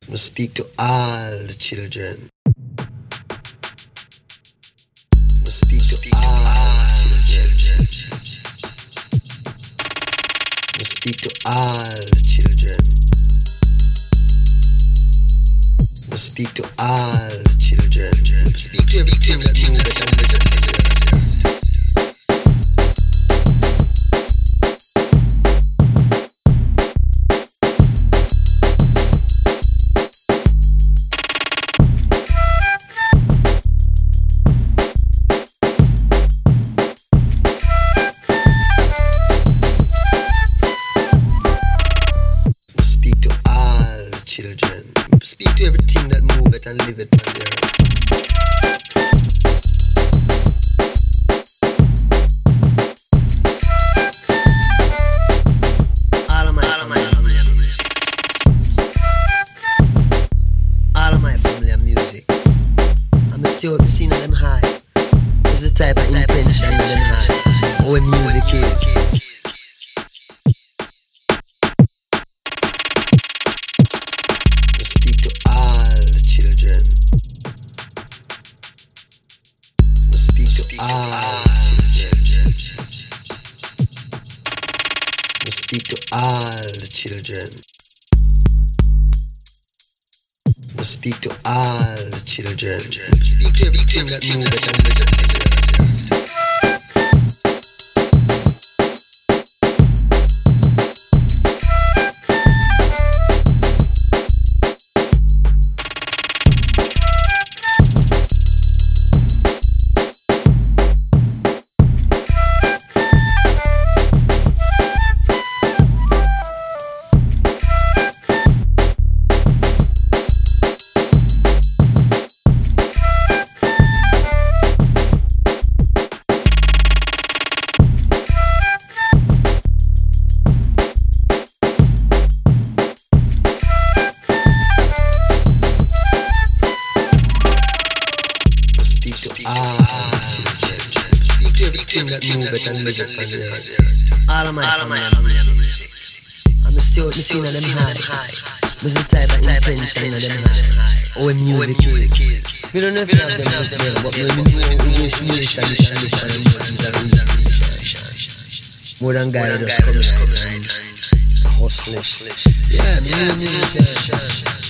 I speak to all the children. I speak to all the children. I speak to all the children. I speak to all the children. I speak to everything that move it. Children, speak to everything that move it and live it on the earth. All of my family and music. I'm still the scene of them high. This is the type of intention of them high. What music is. Speak to all the children. Speak to all the children. Speak to everything that move it. That move it and live it on the earth. All of my music. I'm still the scene of them high. This is the type of intention of them high. What music is. We don't know if you have them out there, but we know we wish music and more than guys just come and hustle. Yeah, music.